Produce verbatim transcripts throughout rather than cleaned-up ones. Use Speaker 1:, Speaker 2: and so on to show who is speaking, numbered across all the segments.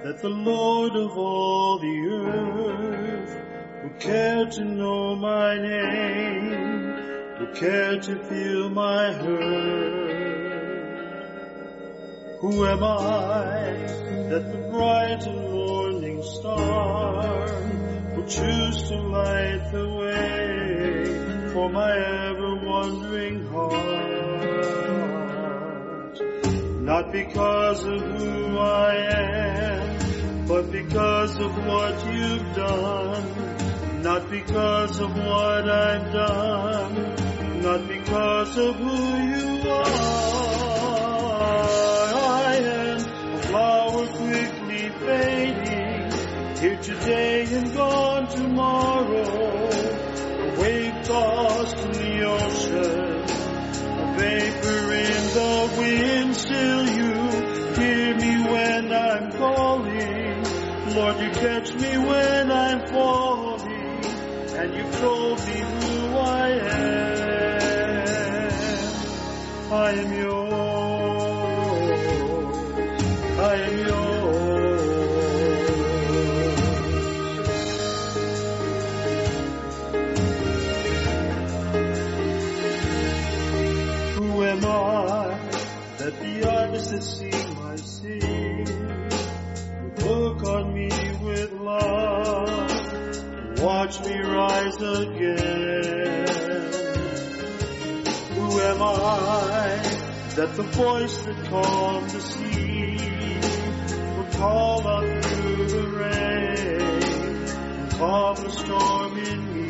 Speaker 1: that the Lord of all the earth would care to know my name, would care to feel my hurt. Who am I that the bright and morning star would choose to light the way for my ever-wandering heart? Not because of who I am, but because of what you've done. Not because of what I've done, not because of who you are. I am a flower quickly fading, here today and gone tomorrow. A wave tossed in the ocean, a vapor in the wind. Still you hear me when I'm calling. Lord, you catch me when I'm falling. And you've told me who I am. I am yours. I am yours. Who am I that the eyes that see my sin would look on me with love? Watch me rise again. Who am I that the voice that calmed the sea will call out through the rain and calm the storm in me?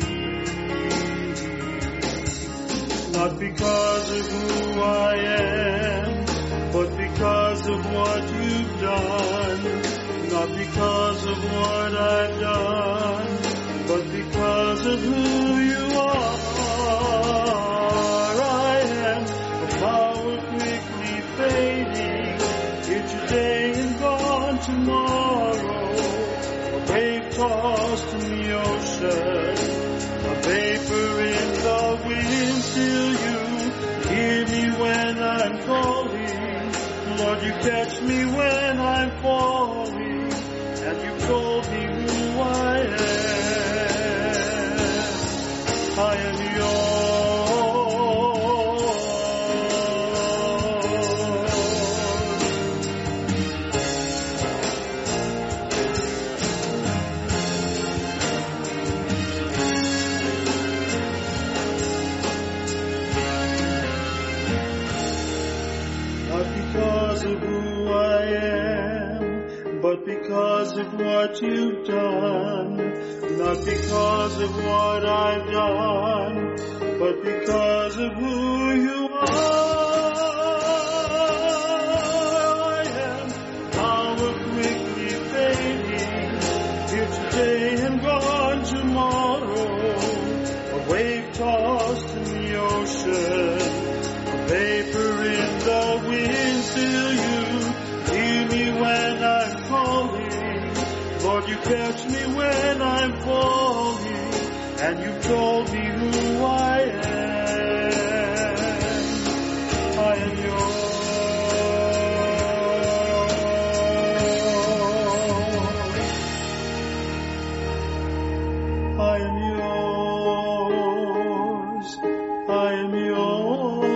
Speaker 1: Not because of who I am, but because of what you've done. Not because of what I've done, but because of who you are. I am a flower quickly fading, here today and gone tomorrow. A wave tossed in the ocean, a vapor in the wind. Still you hear me when I'm calling. Lord, you catch me when I'm falling, and you've told me who I am. I am not because of who I am, but because of what you've done. Not because of what I've done, but because of who you are. I am flower quickly fading, here today and gone tomorrow. A wave tossed in the ocean, a vapor in the wind. Still you hear me when I'm calling. Lord, you catch me when I'm falling, and you've told me who I am. I am yours. I am yours. I am yours.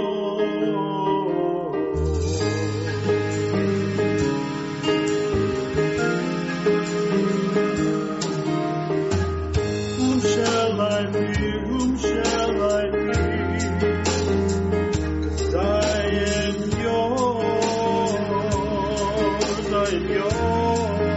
Speaker 1: Whom shall I be? Whom shall I be? 'Cause I am yours. I am yours.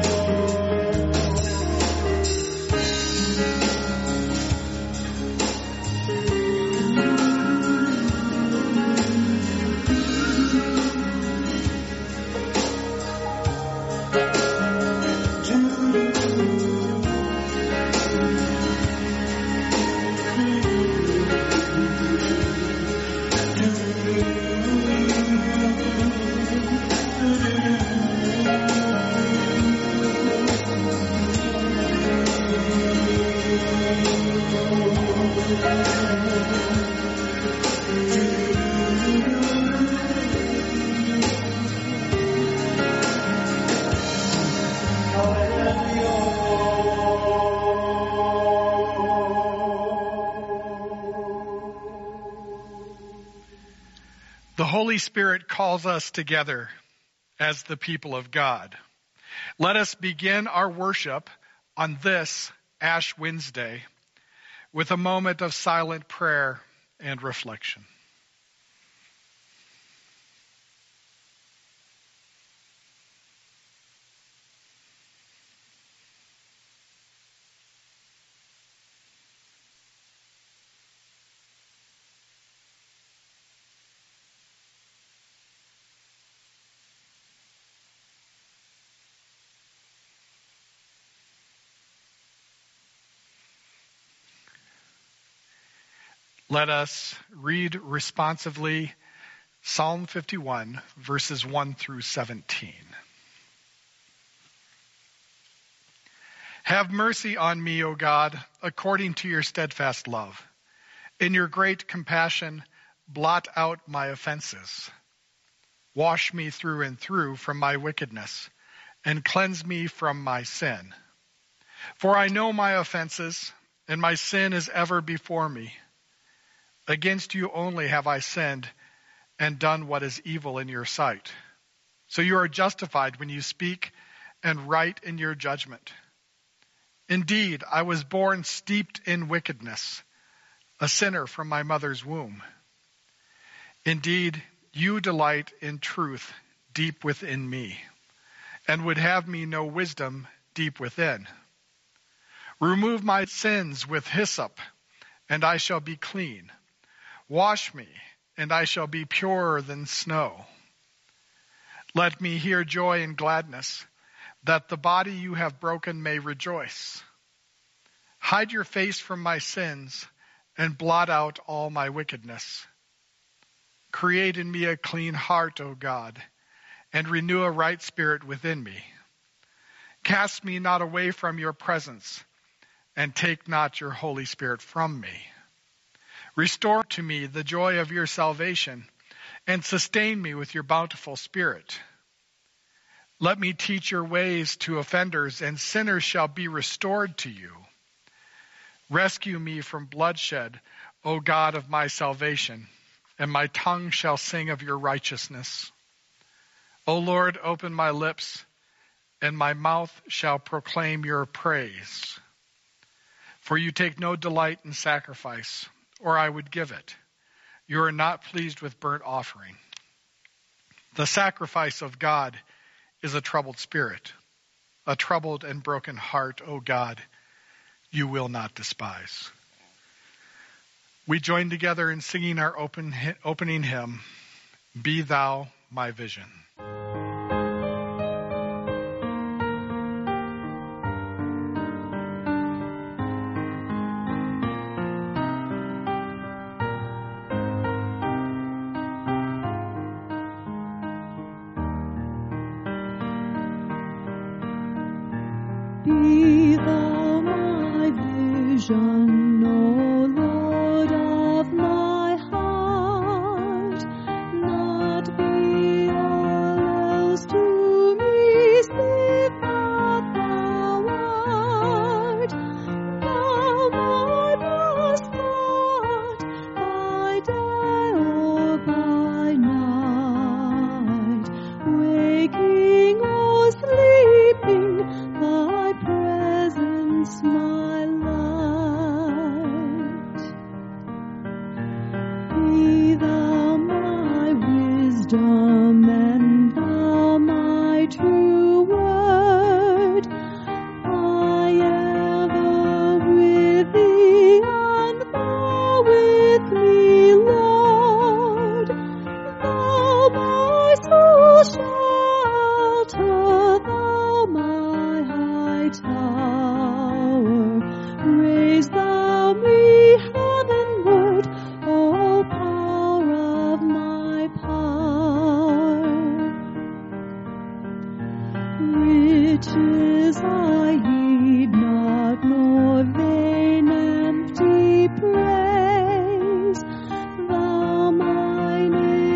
Speaker 1: Do
Speaker 2: Holy Spirit calls us together as the people of God. Let us begin our worship on this Ash Wednesday with a moment of silent prayer and reflection. Let us read responsively Psalm fifty-one, verses one through seventeen. Have mercy on me, O God, according to your steadfast love. In your great compassion, blot out my offenses. Wash me through and through from my wickedness, and cleanse me from my sin. For I know my offenses, and my sin is ever before me. Against you only have I sinned and done what is evil in your sight. So you are justified when you speak and right in your judgment. Indeed, I was born steeped in wickedness, a sinner from my mother's womb. Indeed, you delight in truth deep within me, and would have me know wisdom deep within. Remove my sins with hyssop, and I shall be clean. Wash me, and I shall be purer than snow. Let me hear joy and gladness, that the body you have broken may rejoice. Hide your face from my sins, and blot out all my wickedness. Create in me a clean heart, O God, and renew a right spirit within me. Cast me not away from your presence, and take not your Holy Spirit from me. Restore to me the joy of your salvation, and sustain me with your bountiful Spirit. Let me teach your ways to offenders, and sinners shall be restored to you. Rescue me from bloodshed, O God of my salvation, and my tongue shall sing of your righteousness. O Lord, open my lips, and my mouth shall proclaim your praise. For you take no delight in sacrifice, or I would give it. You are not pleased with burnt offering. The sacrifice of God is a troubled spirit, a troubled and broken heart, O God, you will not despise. We join together in singing our open, opening hymn, Be Thou My Vision.
Speaker 3: Be thou my vision, O Lord of my heart, not be all else to me, save that thou art. Thou my blessed thought, by day or by night, waking or sleeping, thy presence my light. Be thou my wisdom, and thou my true word. I ever with thee, and thou with me, Lord. Thou my soul shelter, thou my high tower. Raise thou me heavenward, O power of my power. Riches I heed not, nor vain empty praise. Thou mine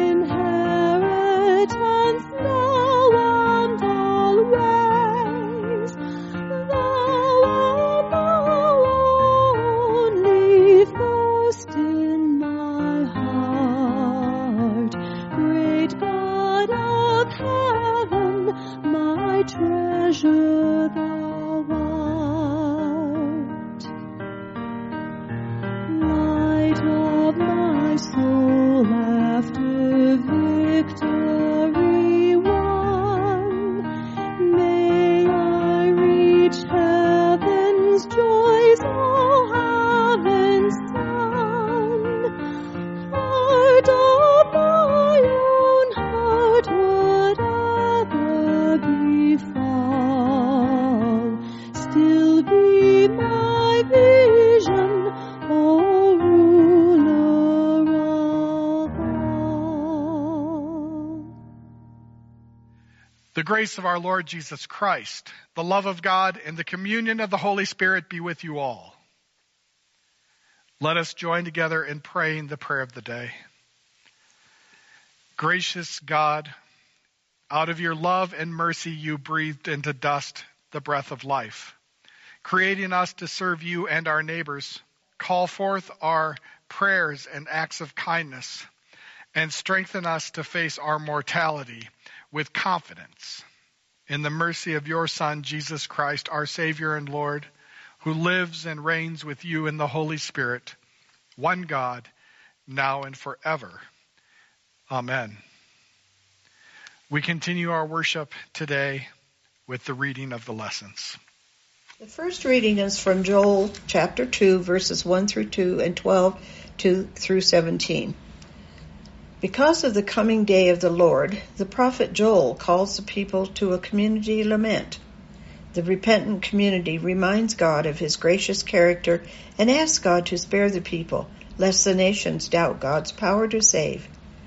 Speaker 3: inheritance now and always. Thou art the only first in my heart. Great
Speaker 2: The grace of our Lord Jesus Christ, the love of God, and the communion of the Holy Spirit be with you all. Let us join together in praying the prayer of the day. Gracious God, out of your love and mercy you breathed into dust the breath of life, creating us to serve you and our neighbors. Call forth our prayers and acts of kindness, and strengthen us to face our mortality with confidence in the mercy of your Son, Jesus Christ, our Savior and Lord, who lives and reigns with you in the Holy Spirit, one God, now and forever. Amen. We continue our worship today with the reading of the lessons.
Speaker 4: The first reading is from Joel chapter two, verses one through two and twelve two through seventeen. Because of the coming day of the Lord, the prophet Joel calls the people to a community lament. The repentant community reminds God of his gracious character and asks God to spare the people, lest the nations doubt God's power to save.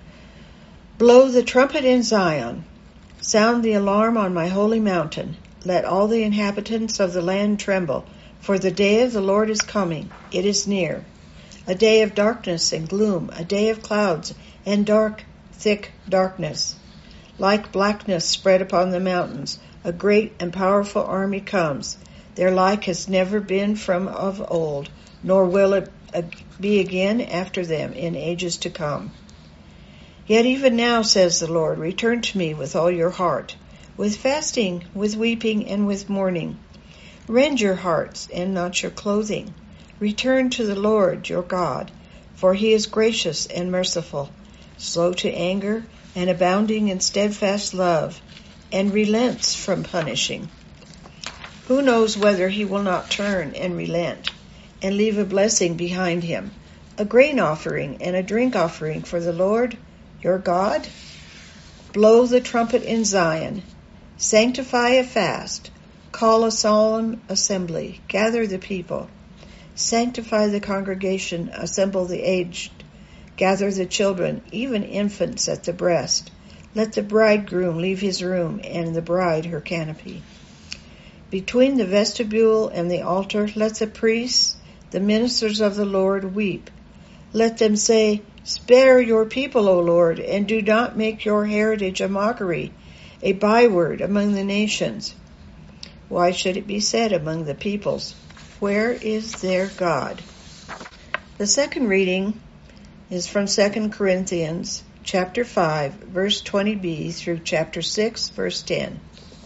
Speaker 4: Blow the trumpet in Zion. Sound the alarm on my holy mountain. Let all the inhabitants of the land tremble, for the day of the Lord is coming. It is near. A day of darkness and gloom, a day of clouds and dark, thick darkness. Like blackness spread upon the mountains, a great and powerful army comes. Their like has never been from of old, nor will it be again after them in ages to come. Yet even now, says the Lord, return to me with all your heart, with fasting, with weeping, and with mourning. Rend your hearts and not your clothing. Return to the Lord your God, for he is gracious and merciful, slow to anger, and abounding in steadfast love, and relents from punishing. Who knows whether he will not turn and relent, and leave a blessing behind him, a grain offering and a drink offering for the Lord your God? Blow the trumpet in Zion, sanctify a fast, call a solemn assembly, gather the people, sanctify the congregation, assemble the aged, gather the children, even infants at the breast. Let the bridegroom leave his room, and the bride her canopy. Between the vestibule and the altar, let the priests, the ministers of the Lord, weep. Let them say, spare your people, O Lord, and do not make your heritage a mockery, a byword among the nations. Why should it be said among the peoples, where is their God? The second reading is from Second Corinthians chapter five, verse twenty b through chapter six, verse ten.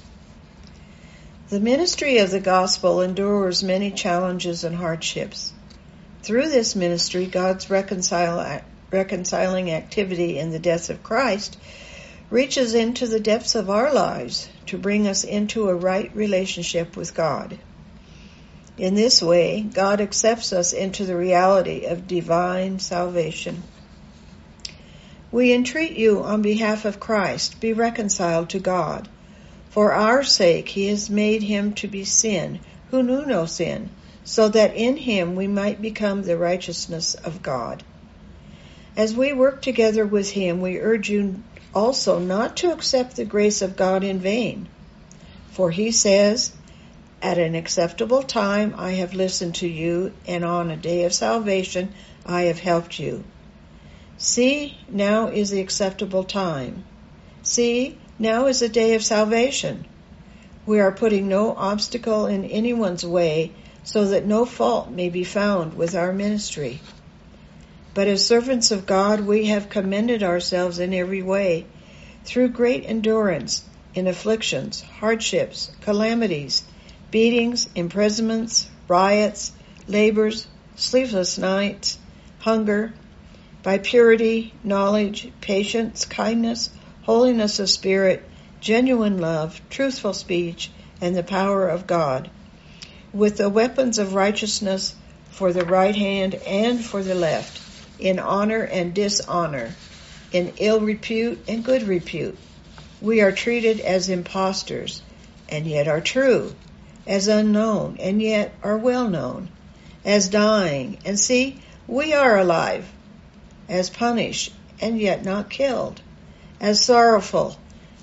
Speaker 4: The ministry of the gospel endures many challenges and hardships. Through this ministry, God's reconcile, reconciling activity in the death of Christ reaches into the depths of our lives to bring us into a right relationship with God. In this way, God accepts us into the reality of divine salvation. We entreat you on behalf of Christ, be reconciled to God. For our sake he has made him to be sin, who knew no sin, so that in him we might become the righteousness of God. As we work together with him, we urge you also not to accept the grace of God in vain. For he says, at an acceptable time I have listened to you, and on a day of salvation I have helped you. See, now is the acceptable time. See, now is the day of salvation. We are putting no obstacle in anyone's way, so that no fault may be found with our ministry. But as servants of God, we have commended ourselves in every way, through great endurance, in afflictions, hardships, calamities, beatings, imprisonments, riots, labors, sleepless nights, hunger, by purity, knowledge, patience, kindness, holiness of spirit, genuine love, truthful speech, and the power of God, with the weapons of righteousness for the right hand and for the left, in honor and dishonor, in ill repute and good repute. We are treated as impostors, and yet are true, as unknown, and yet are well known, as dying, and see, we are alive, as punished, and yet not killed, as sorrowful,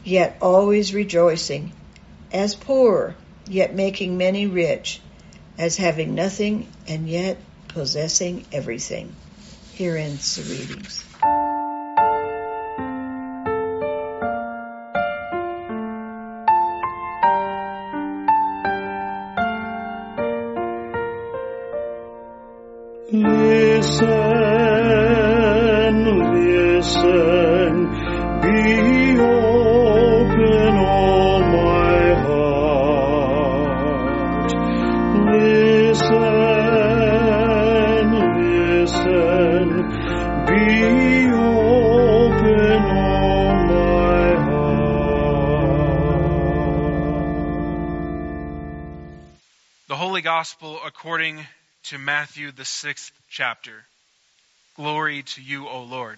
Speaker 4: yet always rejoicing, as poor, yet making many rich, as having nothing and yet possessing everything. Here ends the readings.
Speaker 1: Listen, listen, be open, oh my heart. Listen, listen, be open, oh my heart.
Speaker 5: The Holy Gospel according to Matthew, the sixth chapter. Glory to you, O Lord.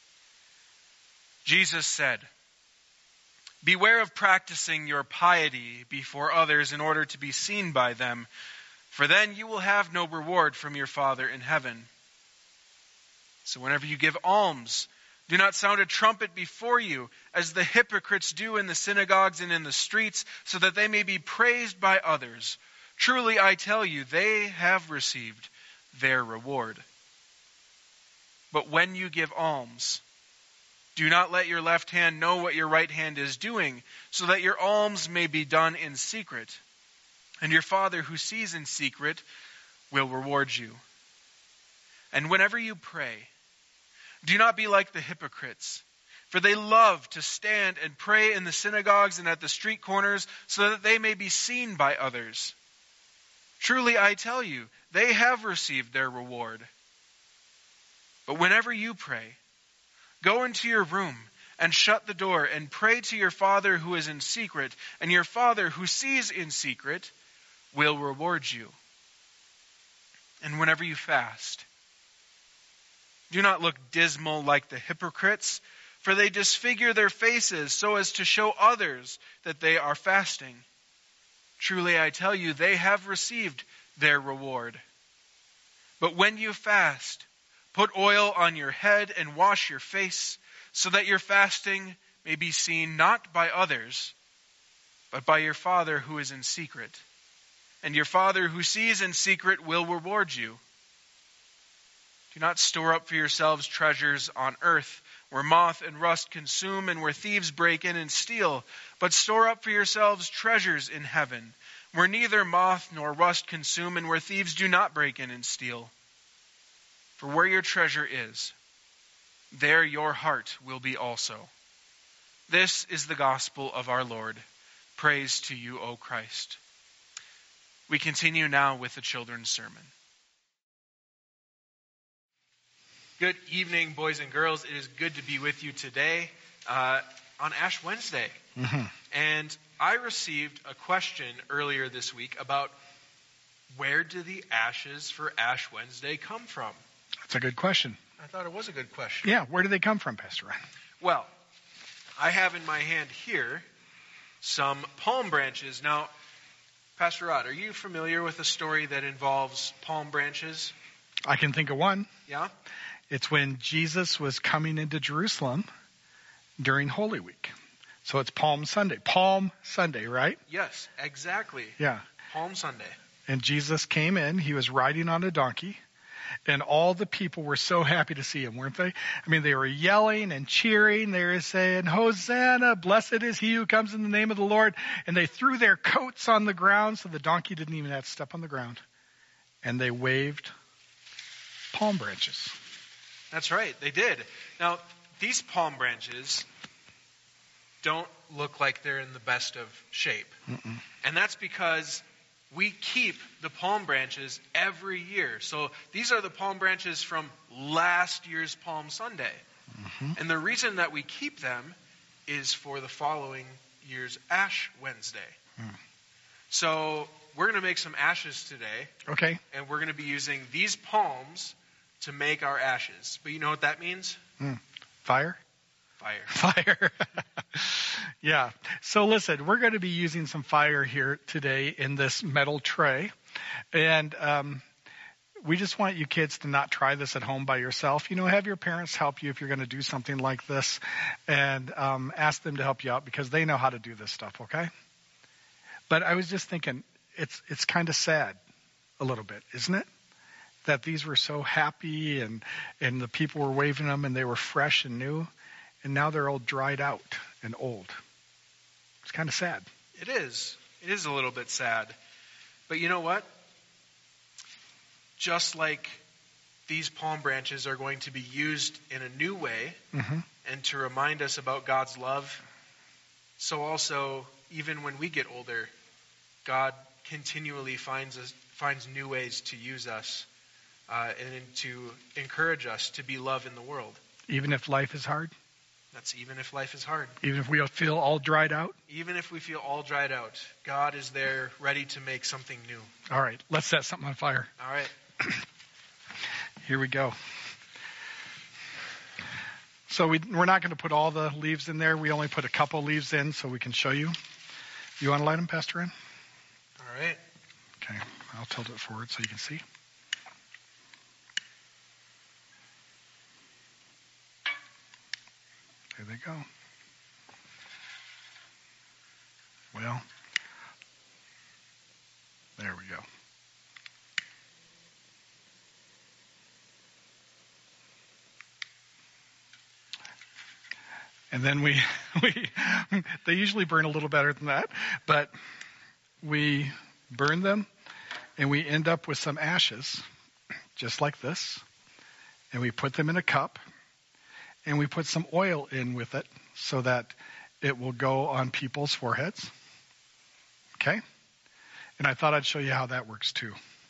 Speaker 5: Jesus said, "Beware of practicing your piety before others in order to be seen by them, for then you will have no reward from your Father in heaven. So whenever you give alms, do not sound a trumpet before you, as the hypocrites do in the synagogues and in the streets, so that they may be praised by others. Truly, I tell you, they have received their reward. But when you give alms, do not let your left hand know what your right hand is doing, so that your alms may be done in secret. And your Father who sees in secret will reward you. And whenever you pray, do not be like the hypocrites, for they love to stand and pray in the synagogues and at the street corners, so that they may be seen by others. Truly, I tell you, they have received their reward. But whenever you pray, go into your room and shut the door and pray to your Father who is in secret, and your Father who sees in secret will reward you. And whenever you fast, do not look dismal like the hypocrites, for they disfigure their faces so as to show others that they are fasting. Truly, I tell you, they have received their reward. But when you fast, put oil on your head and wash your face, so that your fasting may be seen not by others, but by your Father who is in secret. And your Father who sees in secret will reward you. Do not store up for yourselves treasures on earth, where moth and rust consume and where thieves break in and steal, but store up for yourselves treasures in heaven, where neither moth nor rust consume and where thieves do not break in and steal. For where your treasure is, there your heart will be also. This is the gospel of our Lord. Praise to you, O Christ." We continue now with the children's sermon. Good evening, boys and girls. It is good to be with you today uh, on Ash Wednesday.
Speaker 2: Mm-hmm.
Speaker 5: And I received a question earlier this week about where do the ashes for Ash Wednesday come from?
Speaker 2: That's a good question.
Speaker 5: I thought it was a good question.
Speaker 2: Yeah, where do they come from, Pastor Ron?
Speaker 5: Well, I have in my hand here some palm branches. Now, Pastor Rod, are you familiar with a story that involves palm branches?
Speaker 2: I can think of one.
Speaker 5: Yeah?
Speaker 2: It's when Jesus was coming into Jerusalem during Holy Week. So it's Palm Sunday. Palm Sunday, right?
Speaker 5: Yes, exactly.
Speaker 2: Yeah.
Speaker 5: Palm Sunday.
Speaker 2: And Jesus came in. He was riding on a donkey. And all the people were so happy to see him, weren't they? I mean, they were yelling and cheering. They were saying, "Hosanna, blessed is he who comes in the name of the Lord." And they threw their coats on the ground so the donkey didn't even have to step on the ground. And they waved palm branches.
Speaker 5: That's right, they did. Now, these palm branches don't look like they're in the best of shape.
Speaker 2: Mm-mm.
Speaker 5: And that's because we keep the palm branches every year. So these are the palm branches from last year's Palm Sunday.
Speaker 2: Mm-hmm.
Speaker 5: And the reason that we keep them is for the following year's Ash Wednesday.
Speaker 2: Mm.
Speaker 5: So we're going to make some ashes today.
Speaker 2: Okay.
Speaker 5: And we're going to be using these palms to make our ashes. But you know what that means?
Speaker 2: Mm. Fire?
Speaker 5: Fire.
Speaker 2: Fire. Yeah. So listen, we're going to be using some fire here today in this metal tray. And um, we just want you kids to not try this at home by yourself. You know, have your parents help you if you're going to do something like this, and um, ask them to help you out because they know how to do this stuff, okay? But I was just thinking, it's it's kind of sad a little bit, isn't it? That these were so happy and, and the people were waving them and they were fresh and new, and now they're all dried out and old. It's kind of sad.
Speaker 5: It is. It is a little bit sad. But you know what? Just like these palm branches are going to be used in a new way
Speaker 2: Mm-hmm.
Speaker 5: and to remind us about God's love, so also, even when we get older, God continually finds us, finds new ways to use us uh, and to encourage us to be love in the world.
Speaker 2: Even if life is hard?
Speaker 5: That's even if life is hard.
Speaker 2: Even if we feel all dried out?
Speaker 5: Even if we feel all dried out, God is there ready to make something new.
Speaker 2: All right, let's set something on fire.
Speaker 5: All right.
Speaker 2: Here we go. So we, we're not going to put all the leaves in there. We only put a couple leaves in so we can show you. You want to light them, Pastor Ann?
Speaker 5: All right.
Speaker 2: Okay, I'll tilt it forward so you can see. There they go. Well, there we go. And then we, we, they usually burn a little better than that, but we burn them and we end up with some ashes, just like this. And we put them in a cup and we put some oil in with it so that it will go on people's foreheads. Okay? And I thought I'd show you how that works too.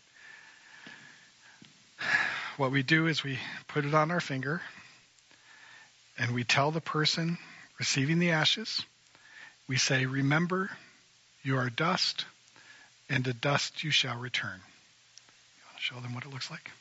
Speaker 2: What we do is we put it on our finger and we tell the person receiving the ashes, we say, remember, you are dust, and to dust you shall return. You want to show them what it looks like?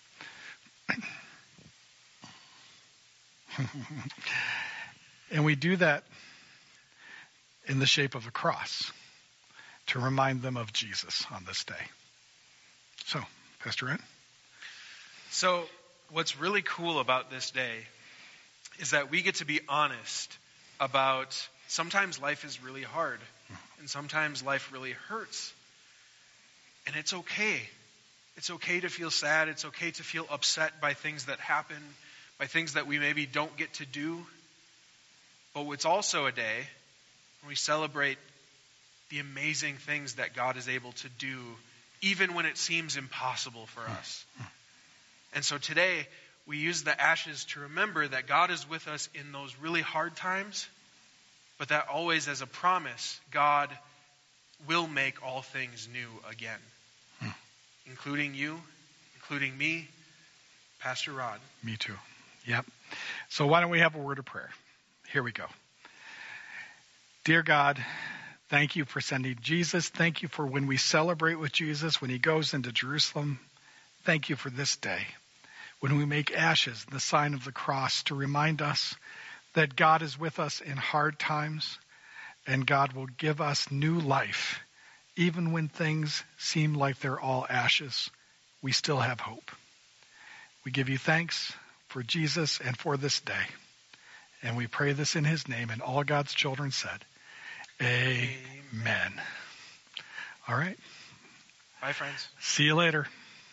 Speaker 2: And we do that in the shape of a cross to remind them of Jesus on this day. So, Pastor Ed?
Speaker 5: So, what's really cool about this day is that we get to be honest about sometimes life is really hard and sometimes life really hurts. And it's okay. It's okay to feel sad. It's okay to feel upset by things that happen, by things that we maybe don't get to do. But it's also a day when we celebrate the amazing things that God is able to do, even when it seems impossible for us. And so today, we use the ashes to remember that God is with us in those really hard times, but that always as a promise, God will make all things new again, hmm. including you, including me, Pastor Rod.
Speaker 2: Me too. Yep. So why don't we have a word of prayer? Here we go. Dear God, thank you for sending Jesus. Thank you for when we celebrate with Jesus, when he goes into Jerusalem. Thank you for this day, when we make ashes, the sign of the cross, to remind us that God is with us in hard times and God will give us new life. Even when things seem like they're all ashes, we still have hope. We give you thanks for Jesus and for this day. And we pray this in his name, and all God's children said, Amen. Amen. All right.
Speaker 5: Bye, friends.
Speaker 2: See you later.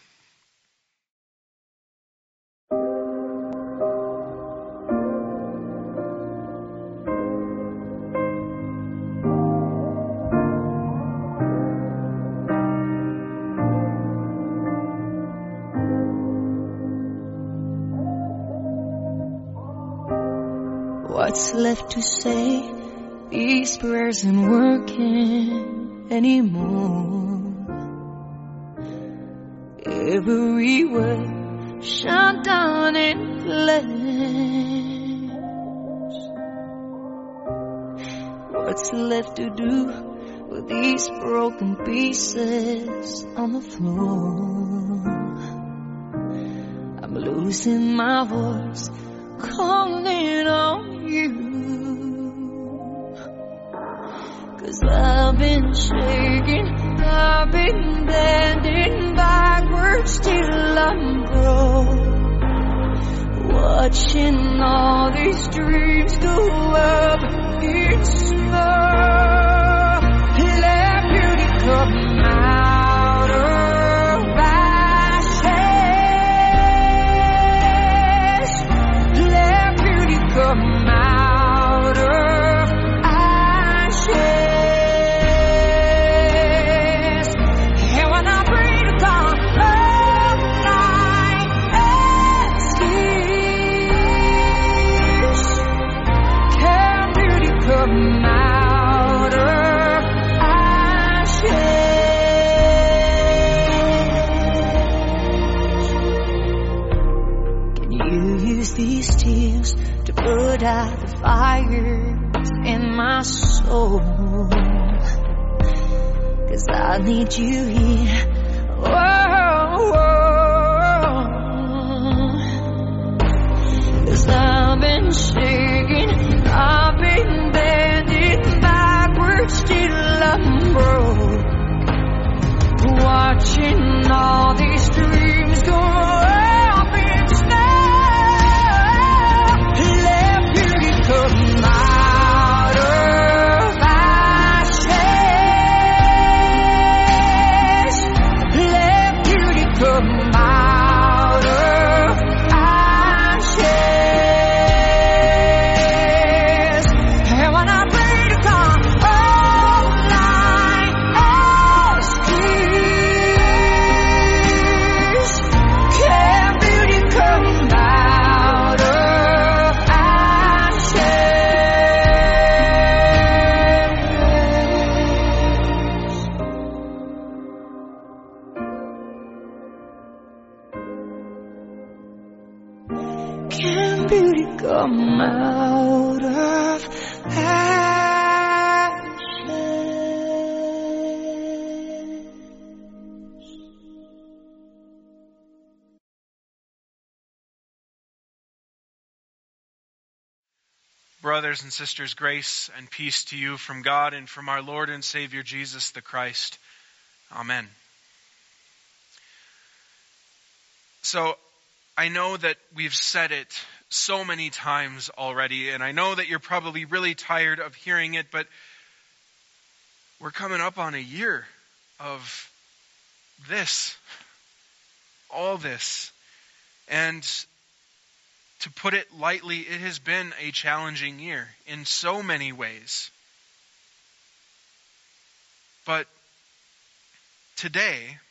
Speaker 3: What's left to say? These prayers aren't working anymore. Every word shut down in flames. What's left to do with these broken pieces on the floor? I'm losing my voice, calling on you. 'Cause I've been shaking, I've been bending backwards till I'm broke, watching all these dreams go up in smoke. Let beauty come out of ashes. Let beauty come out of ashes. And when I breathe to God, all night and tears, can beauty come out of ashes? Can you use these tears to put out the fire in my soul? 'Cause I need you here. Whoa, whoa. 'Cause I've been shaking, I've been bending backwards till I'm broke, watching all these dreams go up in smoke. Let beauty come out of ashes. Let beauty come out of ashes. And when I pray to God, all night as tears, can beauty come out of ashes? Can beauty come out of ashes?
Speaker 5: Brothers and sisters, grace and peace to you from God and from our Lord and Savior Jesus the Christ. Amen. So, I know that we've said it so many times already, and I know that you're probably really tired of hearing it, but we're coming up on a year of this, all this. And to put it lightly, it has been a challenging year in so many ways. But today,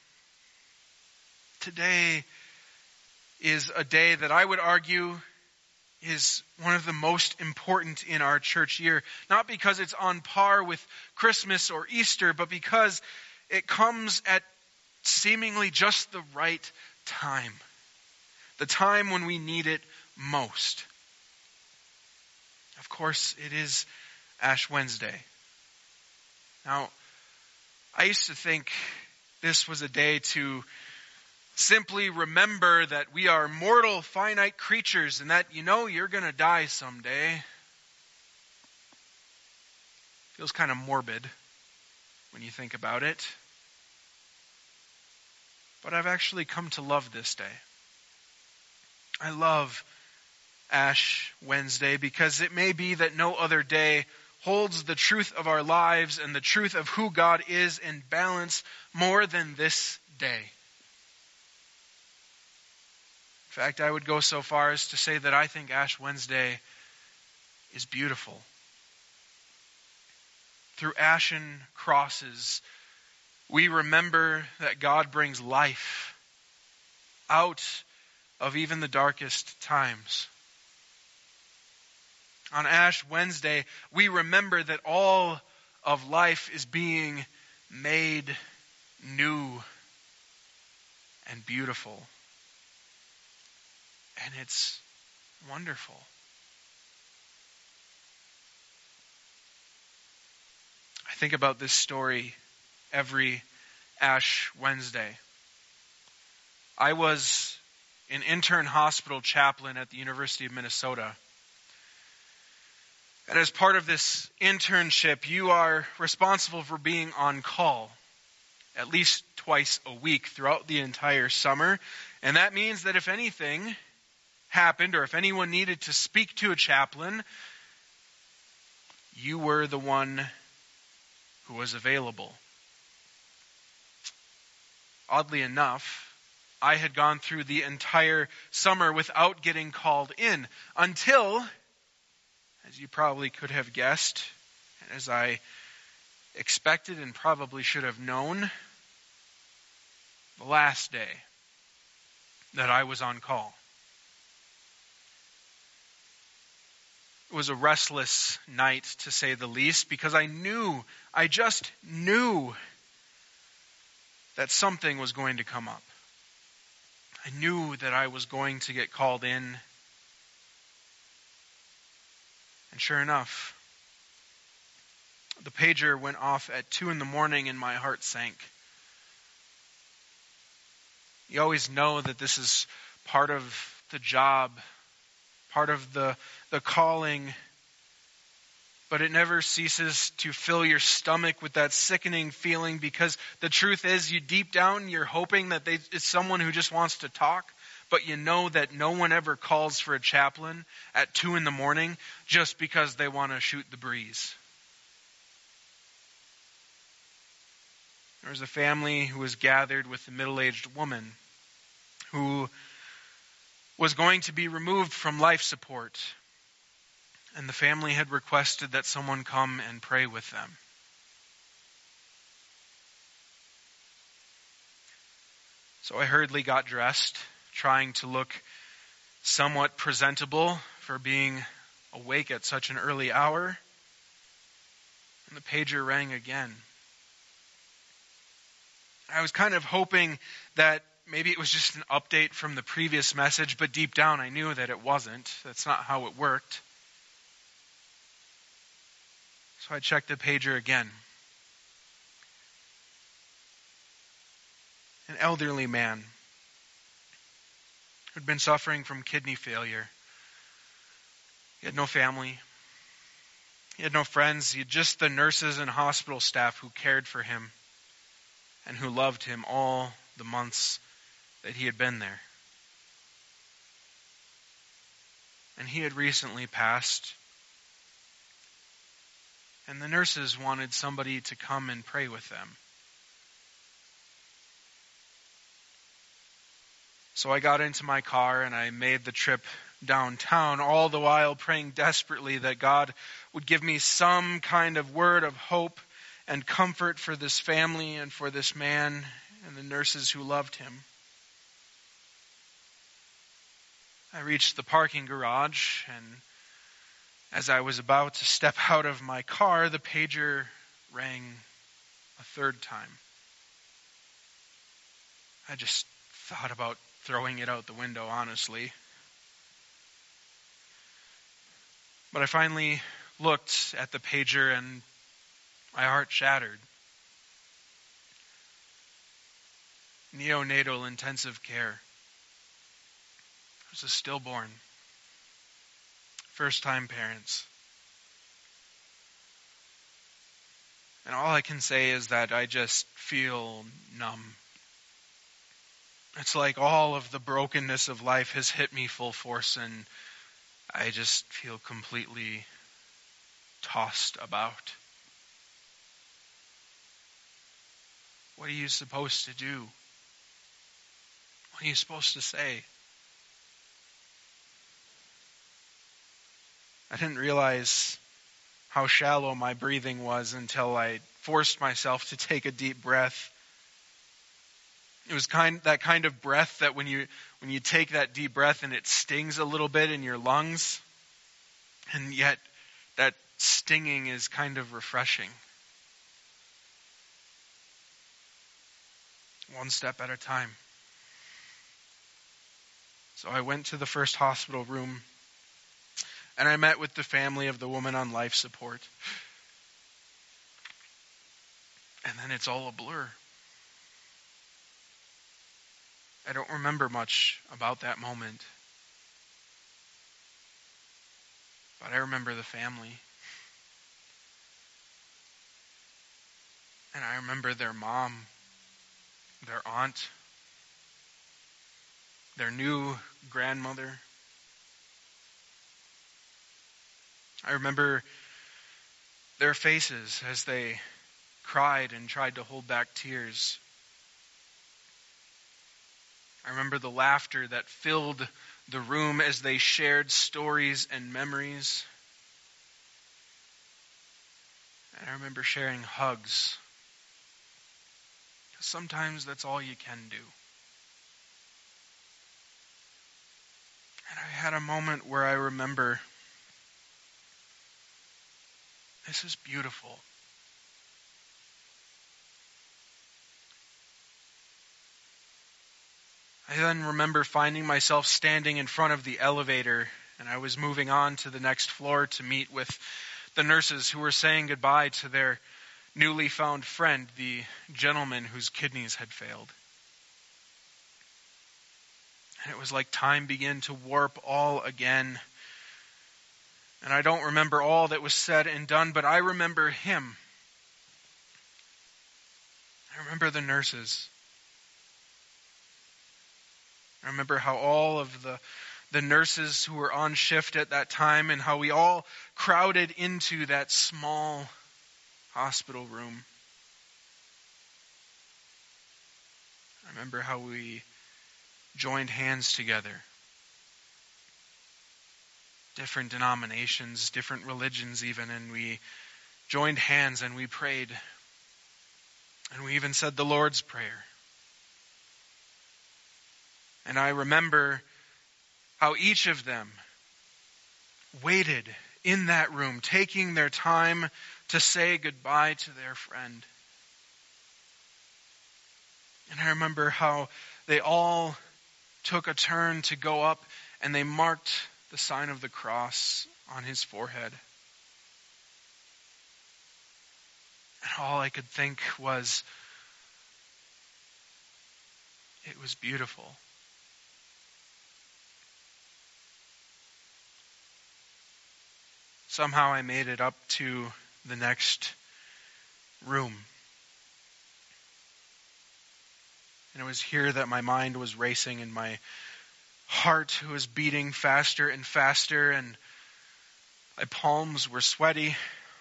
Speaker 5: today is a day that I would argue is one of the most important in our church year. Not because it's on par with Christmas or Easter, but because it comes at seemingly just the right time. The time when we need it most. Of course, it is Ash Wednesday. Now, I used to think this was a day to simply remember that we are mortal, finite creatures and that, you know, you're going to die someday. Feels kind of morbid when you think about it. But I've actually come to love this day. I love Ash Wednesday because it may be that no other day holds the truth of our lives and the truth of who God is in balance more than this day. In fact, I would go so far as to say that I think Ash Wednesday is beautiful. Through ashen crosses, we remember that God brings life out of even the darkest times. On Ash Wednesday, we remember that all of life is being made new and beautiful. And it's wonderful. I think about this story every Ash Wednesday. I was an intern hospital chaplain at the University of Minnesota. And as part of this internship, you are responsible for being on call at least twice a week throughout the entire summer. And that means that if anything happened or if anyone needed to speak to a chaplain, you were the one who was available. Oddly enough, I had gone through the entire summer without getting called in until, as you probably could have guessed, as I expected and probably should have known, the last day that I was on call. It was a restless night, to say the least, because I knew, I just knew that something was going to come up. I knew that I was going to get called in. And sure enough, the pager went off at two in the morning and my heart sank. You always know that this is part of the job, part of the, the calling, but it never ceases to fill your stomach with that sickening feeling, because the truth is, you deep down, you're hoping that they, it's someone who just wants to talk, but you know that no one ever calls for a chaplain at two in the morning just because they want to shoot the breeze. There was a family who was gathered with a middle-aged woman who was going to be removed from life support. And the family had requested that someone come and pray with them. So I hurriedly got dressed, trying to look somewhat presentable for being awake at such an early hour. And the pager rang again. I was kind of hoping that maybe it was just an update from the previous message, but deep down I knew that it wasn't. That's not how it worked. So I checked the pager again. An elderly man who'd been suffering from kidney failure. He had no family. He had no friends. He had just the nurses and hospital staff who cared for him and who loved him all the months that he had been there. And he had recently passed. And the nurses wanted somebody to come and pray with them. So I got into my car and I made the trip downtown, all the while praying desperately that God would give me some kind of word of hope and comfort for this family and for this man and the nurses who loved him. I reached the parking garage, and as I was about to step out of my car, the pager rang a third time. I just thought about throwing it out the window, honestly. But I finally looked at the pager and my heart shattered. Neonatal intensive care. It was a stillborn. First-time parents. And all I can say is that I just feel numb. It's like all of the brokenness of life has hit me full force, and I just feel completely tossed about. What are you supposed to do? What are you supposed to say? I didn't realize how shallow my breathing was until I forced myself to take a deep breath. It was kind that kind of breath that when you when you take that deep breath and it stings a little bit in your lungs, and yet that stinging is kind of refreshing. One step at a time. So I went to the first hospital room, and I met with the family of the woman on life support. And then it's all a blur. I don't remember much about that moment. But I remember the family. And I remember their mom, their aunt, their new grandmother. I remember their faces as they cried and tried to hold back tears. I remember the laughter that filled the room as they shared stories and memories. And I remember sharing hugs. Sometimes that's all you can do. And I had a moment where I remember, this is beautiful. I then remember finding myself standing in front of the elevator, and I was moving on to the next floor to meet with the nurses who were saying goodbye to their newly found friend, the gentleman whose kidneys had failed. And it was like time began to warp all again. And I don't remember all that was said and done, but I remember him. I remember the nurses. I remember how all of the, the nurses who were on shift at that time and how we all crowded into that small hospital room. I remember how we joined hands together. Different denominations, different religions even, and we joined hands and we prayed. And we even said the Lord's Prayer. And I remember how each of them waited in that room, taking their time to say goodbye to their friend. And I remember how they all took a turn to go up and they marked the sign of the cross on his forehead. And all I could think was, it was beautiful. Somehow I made it up to the next room. And it was here that my mind was racing and my heart was beating faster and faster and my palms were sweaty.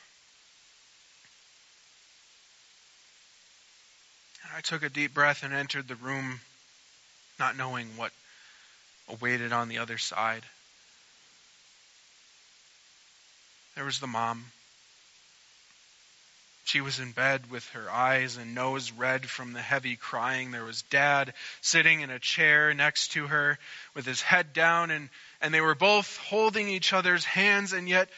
Speaker 5: And I took a deep breath and entered the room, not knowing what awaited on the other side. There was the mom. She was in bed with her eyes and nose red from the heavy crying. There was Dad sitting in a chair next to her with his head down, and, and they were both holding each other's hands, and yet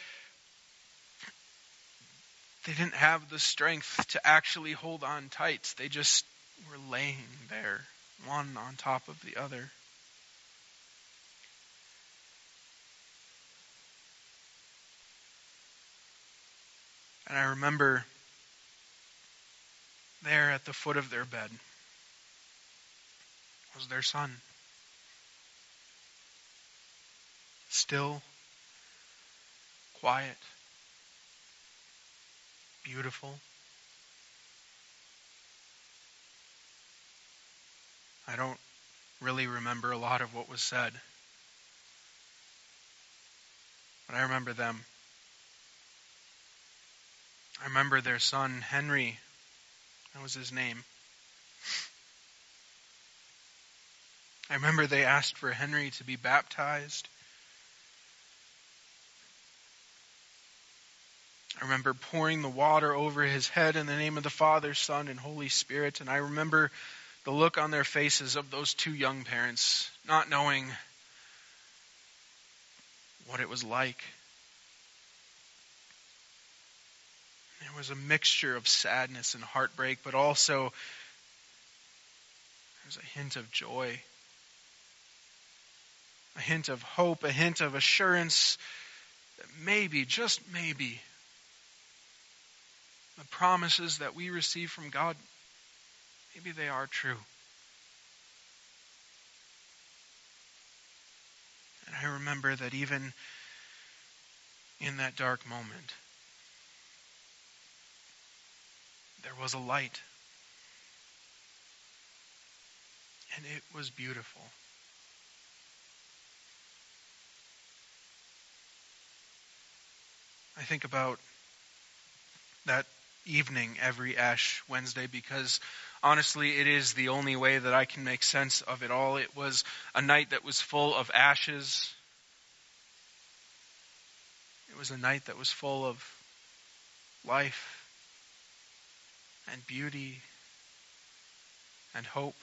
Speaker 5: they didn't have the strength to actually hold on tight. They just were laying there, one on top of the other. And I remember there at the foot of their bed was their son. Still, quiet, beautiful. I don't really remember a lot of what was said, but I remember them. I remember their son, Henry. That was his name. I remember they asked for Henry to be baptized. I remember pouring the water over his head in the name of the Father, Son, and Holy Spirit. And I remember the look on their faces of those two young parents, not knowing what it was like. There was a mixture of sadness and heartbreak, but also there was a hint of joy, a hint of hope, a hint of assurance that maybe, just maybe, the promises that we receive from God, maybe they are true. And I remember that even in that dark moment, there was a light. And it was beautiful. I think about that evening every Ash Wednesday because honestly it is the only way that I can make sense of it all. It was a night that was full of ashes. It was a night that was full of life and beauty and hope.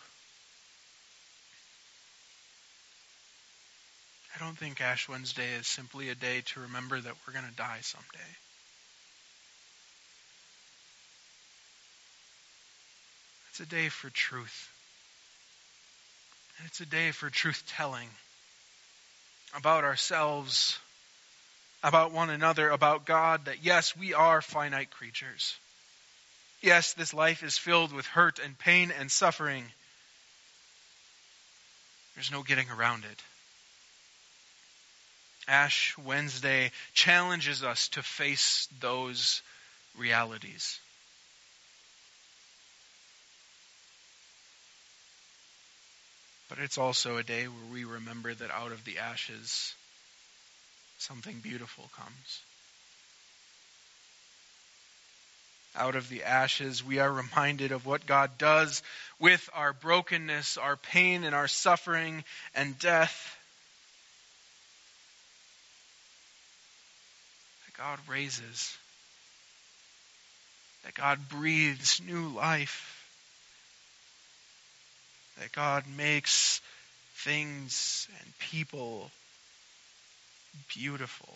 Speaker 5: I don't think Ash Wednesday is simply a day to remember that we're going to die someday. It's a day for truth. And it's a day for truth-telling about ourselves, about one another, about God, that yes, we are finite creatures. Yes, this life is filled with hurt and pain and suffering. There's no getting around it. Ash Wednesday challenges us to face those realities. But it's also a day where we remember that out of the ashes, something beautiful comes. Out of the ashes, we are reminded of what God does with our brokenness, our pain, and our suffering and death. God raises, that God breathes new life, that God makes things and people beautiful.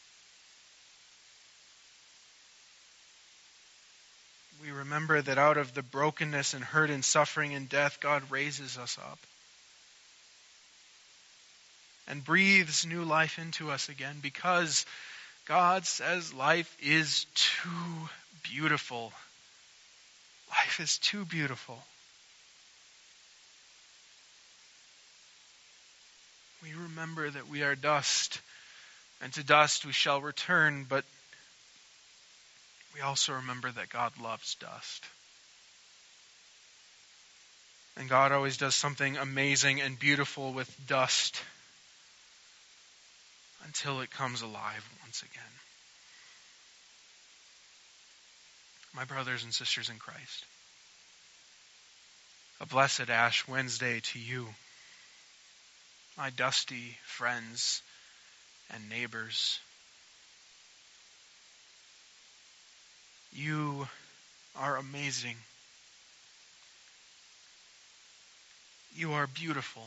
Speaker 5: We remember that out of the brokenness and hurt and suffering and death, God raises us up and breathes new life into us again because God says life is too beautiful. Life is too beautiful. We remember that we are dust, and to dust we shall return, but we also remember that God loves dust. And God always does something amazing and beautiful with dust until it comes alive once again. My brothers and sisters in Christ, a blessed Ash Wednesday to you, my dusty friends and neighbors. You are amazing. You are beautiful.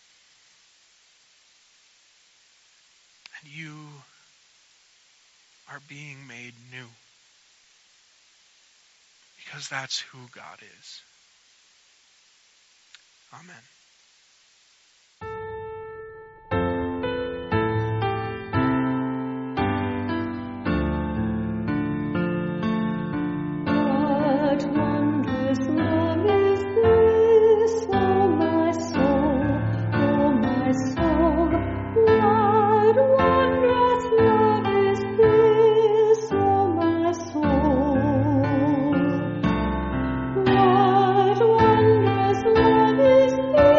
Speaker 5: And you are being made new. Because that's who God is. Amen.
Speaker 3: What wondrous love is this?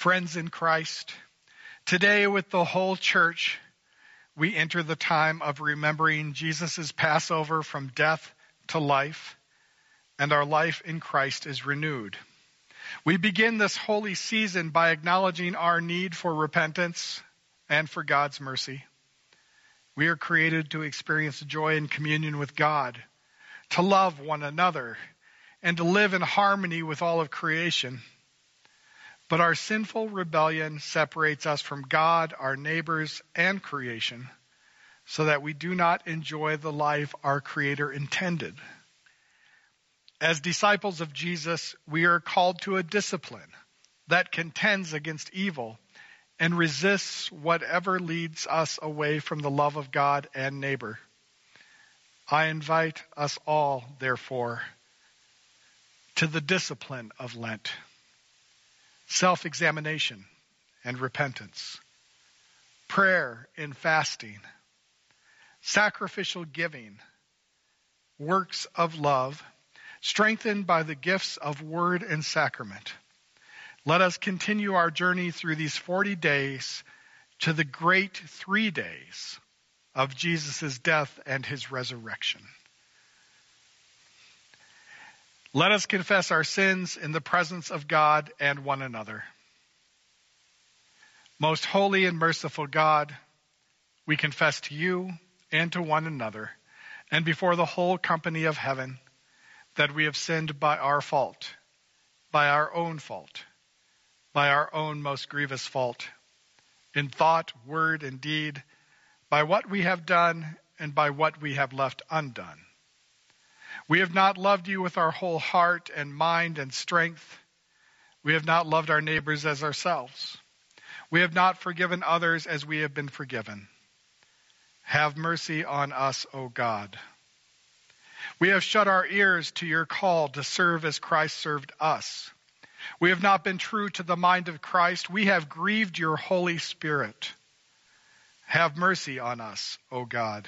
Speaker 2: Friends in Christ, today with the whole church, we enter the time of remembering Jesus' Passover from death to life, and our life in Christ is renewed. We begin this holy season by acknowledging our need for repentance and for God's mercy. We are created to experience joy and communion with God, to love one another, and to live in harmony with all of creation. But our sinful rebellion separates us from God, our neighbors, and creation, so that we do not enjoy the life our Creator intended. As disciples of Jesus, we are called to a discipline that contends against evil and resists whatever leads us away from the love of God and neighbor. I invite us all, therefore, to the discipline of Lent, self-examination and repentance, prayer and fasting, sacrificial giving, works of love, strengthened by the gifts of word and sacrament. Let us continue our journey through these forty days to the great three days of Jesus' death and his resurrection. Let us confess our sins in the presence of God and one another. Most holy and merciful God, we confess to you and to one another and before the whole company of heaven that we have sinned by our fault, by our own fault, by our own most grievous fault, in thought, word, and deed, by what we have done and by what we have left undone. We have not loved you with our whole heart and mind and strength. We have not loved our neighbors as ourselves. We have not forgiven others as we have been forgiven. Have mercy on us, O God. We have shut our ears to your call to serve as Christ served us. We have not been true to the mind of Christ. We have grieved your Holy Spirit. Have mercy on us, O God.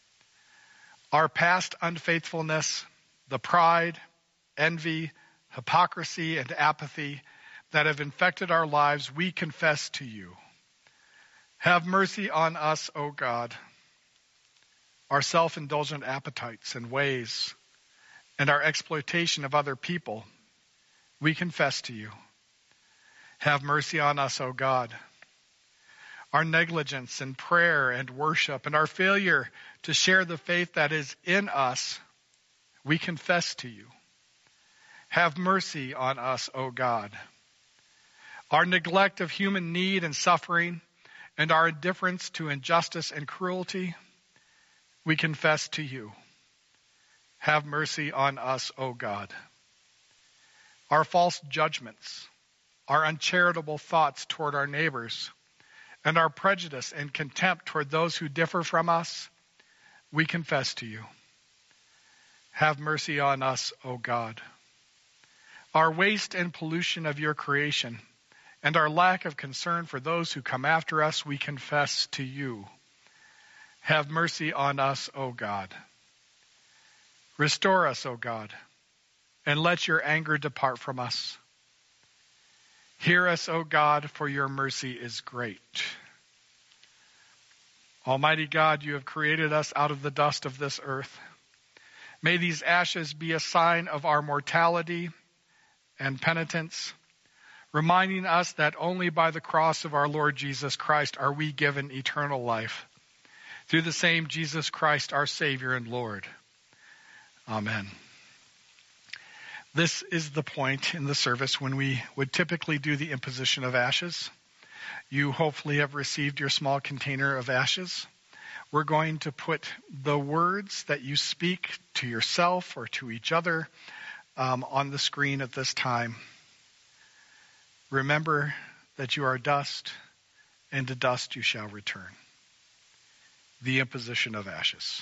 Speaker 2: Our past unfaithfulness, the pride, envy, hypocrisy, and apathy that have infected our lives, we confess to you. Have mercy on us, O God. Our self-indulgent appetites and ways, and our exploitation of other people, we confess to you. Have mercy on us, O God. Our negligence in prayer and worship, and our failure to share the faith that is in us, we confess to you. Have mercy on us, O God. Our neglect of human need and suffering, and our indifference to injustice and cruelty, we confess to you. Have mercy on us, O God. Our false judgments, our uncharitable thoughts toward our neighbors, and our prejudice and contempt toward those who differ from us, we confess to you. Have mercy on us, O God. Our waste and pollution of your creation, and our lack of concern for those who come after us, we confess to you. Have mercy on us, O God. Restore us, O God, and let your anger depart from us. Hear us, O God, for your mercy is great. Almighty God, you have created us out of the dust of this earth. May these ashes be a sign of our mortality and penitence, reminding us that only by the cross of our Lord Jesus Christ are we given eternal life. Through the same Jesus Christ, our Savior and Lord. Amen. This is the point in the service when we would typically do the imposition of ashes. You hopefully have received your small container of ashes. We're going to put the words that you speak to yourself or to each other um, on the screen at this time. Remember that you are dust, and to dust you shall return. The imposition of ashes.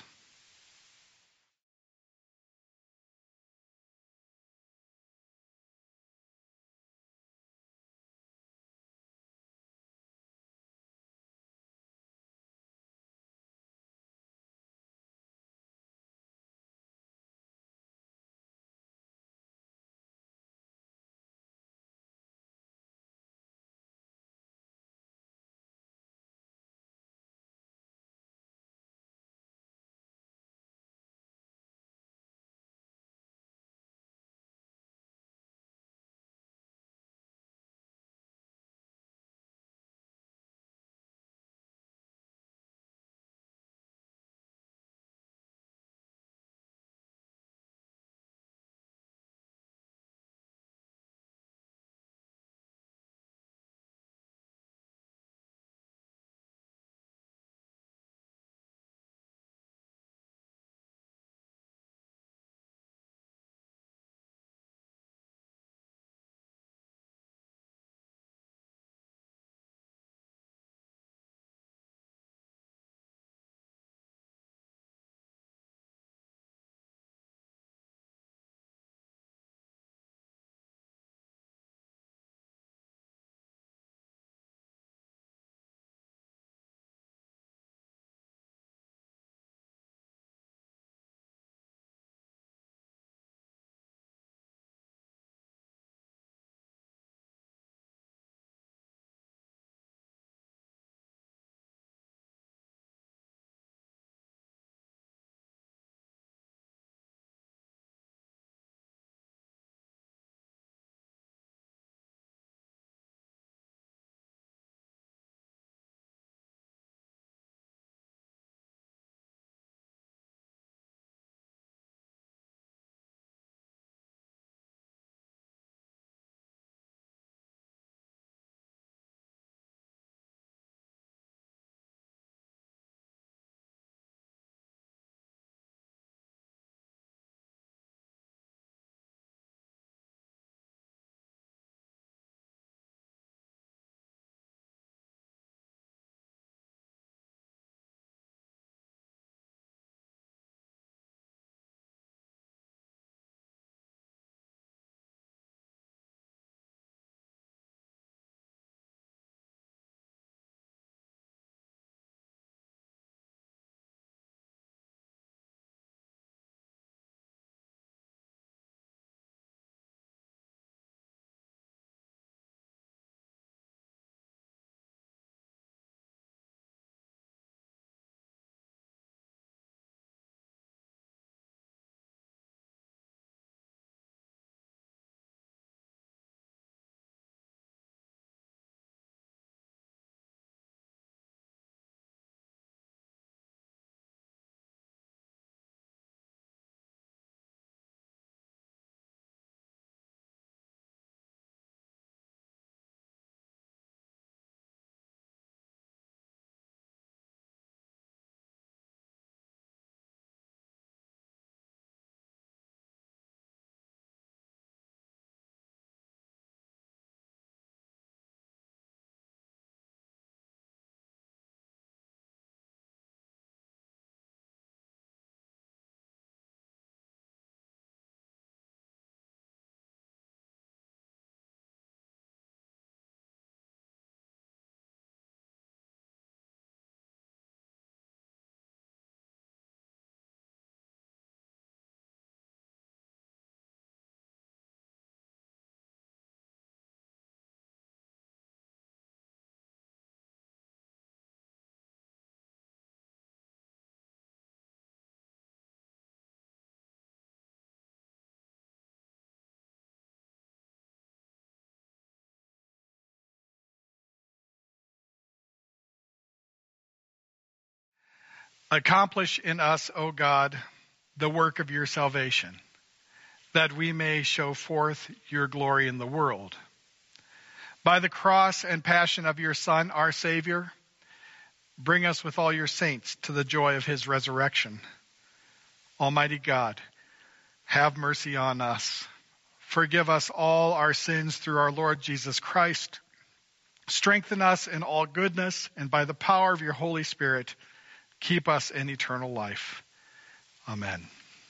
Speaker 2: Accomplish in us, O God, the work of your salvation, that we may show forth your glory in the world. By the cross and passion of your Son, our Savior, bring us with all your saints to the joy of his resurrection. Almighty God, have mercy on us. Forgive us all our sins through our Lord Jesus Christ. Strengthen us in all goodness, and by the power of your Holy Spirit, keep us in eternal life. Amen.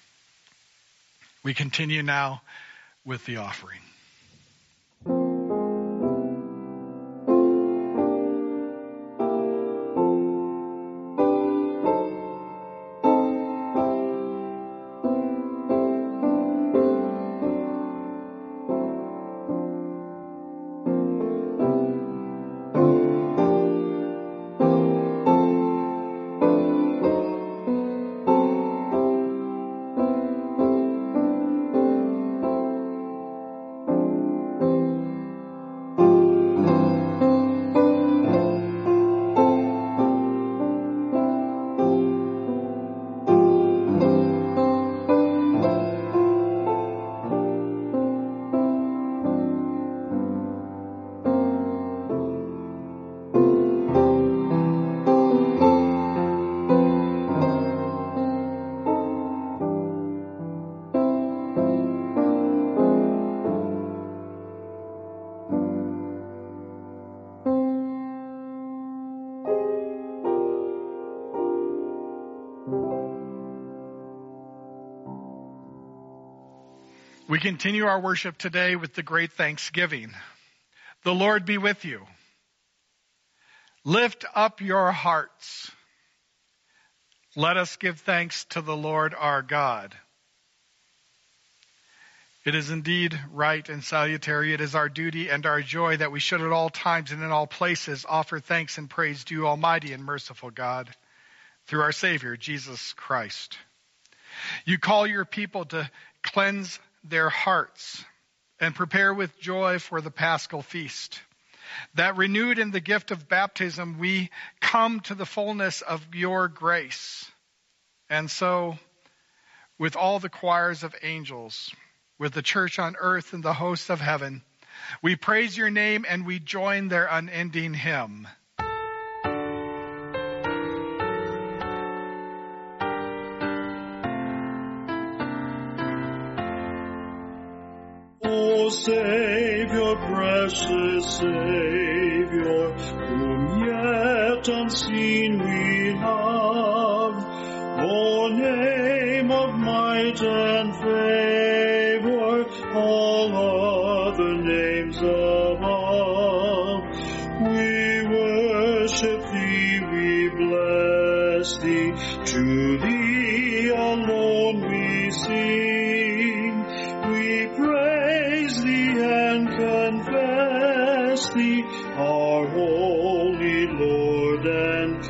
Speaker 2: We continue now with the offering. We continue our worship today with the great thanksgiving. The Lord be with you. Lift up your hearts. Let us give thanks to the Lord our God. It is indeed right and salutary. It is our duty and our joy that we should at all times and in all places offer thanks and praise to you, Almighty and merciful God, through our Savior, Jesus Christ. You call your people to cleanse their hearts and prepare with joy for the Paschal feast, that renewed in the gift of baptism we come to the fullness of your grace. And so, with all the choirs of angels, with the church on earth and the hosts of heaven, we praise your name and we join their unending hymn.
Speaker 1: O Savior, precious Savior, whom yet unseen we love, O name of might and favor, all other names above, we worship thee, we bless thee, to thee alone we sing, we praise thee and confess thee, our holy Lord and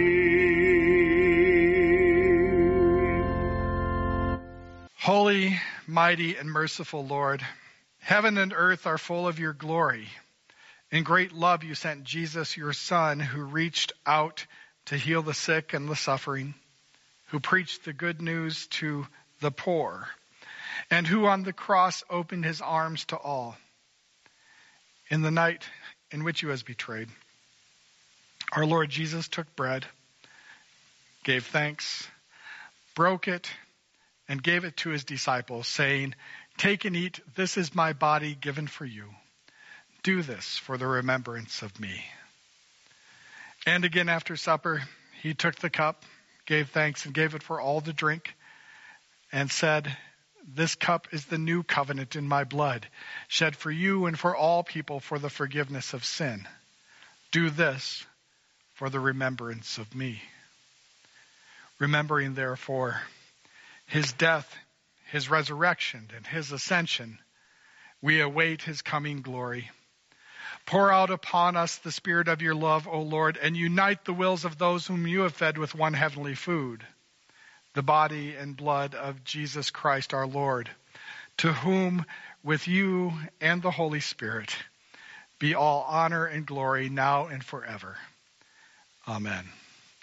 Speaker 1: King.
Speaker 2: Holy, mighty, and merciful Lord, heaven and earth are full of your glory. In great love you sent Jesus, your Son, who reached out to heal the sick and the suffering, who preached the good news to the poor, and who on the cross opened his arms to all. In the night in which he was betrayed, our Lord Jesus took bread, gave thanks, broke it, and gave it to his disciples, saying, "Take and eat, this is my body given for you. Do this for the remembrance of me." And again after supper, he took the cup, gave thanks, and gave it for all to drink, and said, "This cup is the new covenant in my blood, shed for you and for all people for the forgiveness of sin. Do this for the remembrance of me." Remembering, therefore, his death, his resurrection, and his ascension, we await his coming glory. Pour out upon us the spirit of your love, O Lord, and unite the wills of those whom you have fed with one heavenly food, the body and blood of Jesus Christ our Lord, to whom, with you and the Holy Spirit, be all honor and glory now and forever. Amen.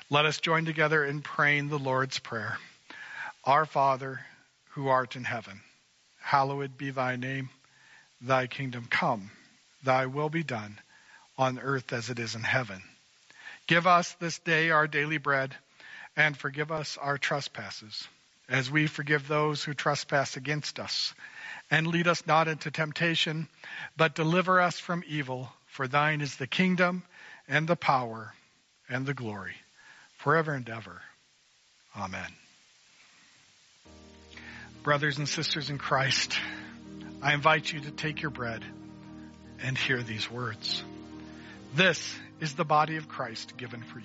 Speaker 2: Let us join together in praying the Lord's Prayer. Our Father, who art in heaven, hallowed be thy name. Thy kingdom come, thy will be done, on earth as it is in heaven. Give us this day our daily bread, and forgive us our trespasses, as we forgive those who trespass against us. And lead us not into temptation, but deliver us from evil. For thine is the kingdom, and the power, and the glory, forever and ever. Amen. Brothers and sisters in Christ, I invite you to take your bread and hear these words. This is the body of Christ given for you.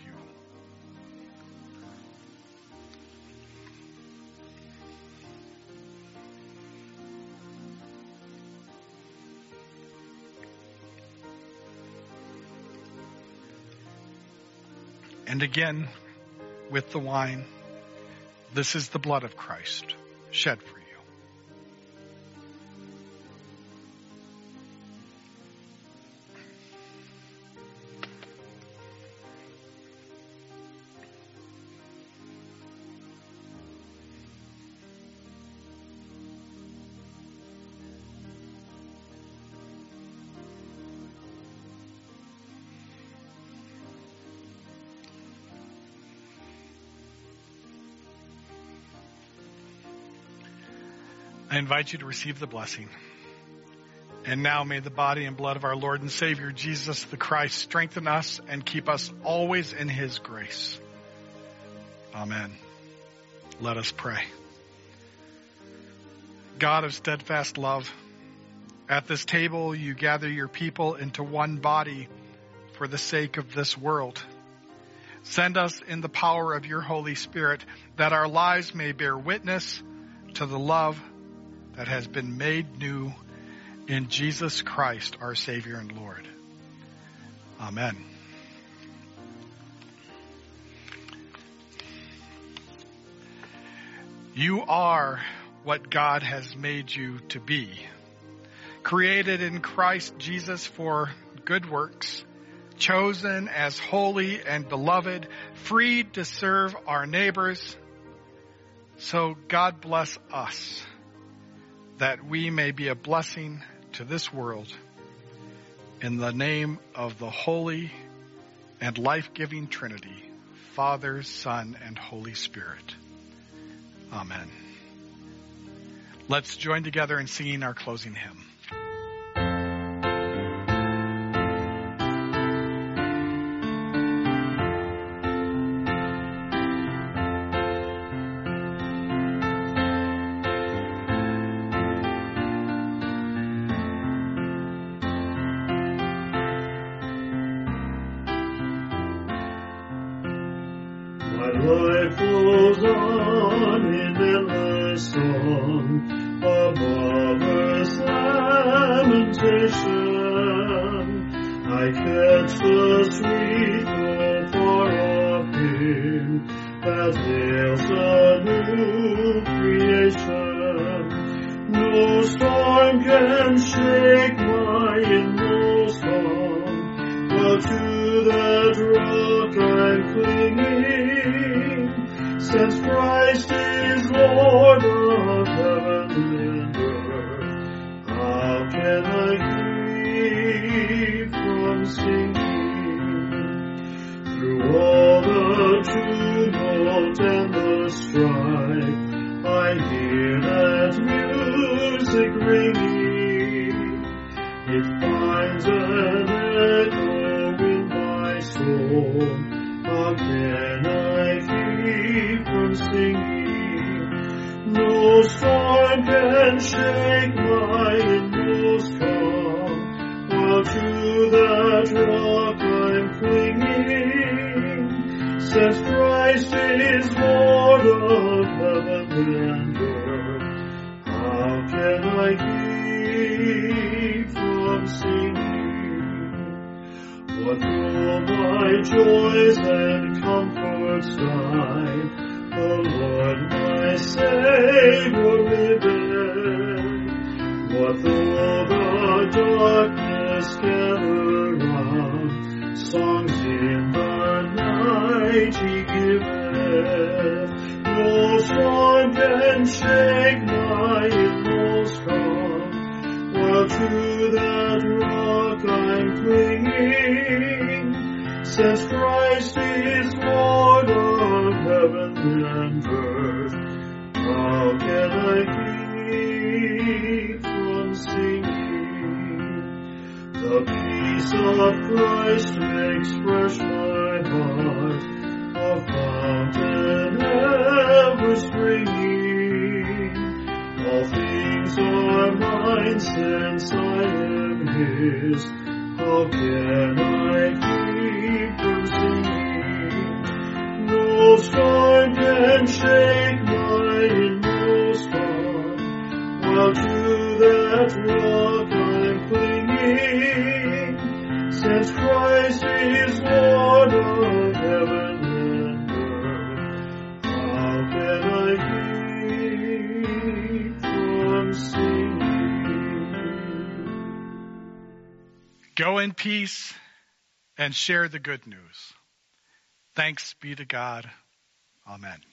Speaker 2: And again, with the wine, this is the blood of Christ shed for you. I invite you to receive the blessing. And now may the body and blood of our Lord and Savior, Jesus the Christ, strengthen us and keep us always in his grace. Amen. Let us pray. God of steadfast love, at this table you gather your people into one body for the sake of this world. Send us in the power of your Holy Spirit that our lives may bear witness to the love that has been made new in Jesus Christ, our Savior and Lord. Amen. You are what God has made you to be, created in Christ Jesus for good works, chosen as holy and beloved, freed to serve our neighbors. So God bless us, that we may be a blessing to this world. In the name of the Holy and life-giving Trinity, Father, Son, and Holy Spirit. Amen. Let's join together in singing our closing hymn.
Speaker 1: Life goes on in endless song, above earth's lamentation. I catch the sweet note far off him that hails a new creation. No storm can shake my inmost song, but to that rock I'm clinging, since Christ is Lord of heaven and earth. How can I keep from singing? Through all the tumult and the strife, I hear that music ringing. It finds an echo in my soul. How can I keep from singing? No storm can shake my inmost calm, while to that rock I'm clinging, since Christ is Lord of heaven and earth. How can I keep from singing? What though my joys and comforts die, the Lord my Savior liveth. What though the darkness gather round, songs in the night He gives. can shake my inmost heart, while to that rock I'm clinging, since Christ is Lord of heaven and earth. How can I keep from singing? The peace of Christ makes fresh my heart, a fountain ever springing. All things are mine since I am His. How can I keep from singing? No storm can shake my inmost heart, while to that rock I'm clinging, since Christ is Lord of heaven and earth. How can I keep from singing?
Speaker 2: Go in peace and share the good news. Thanks be to God. Amen.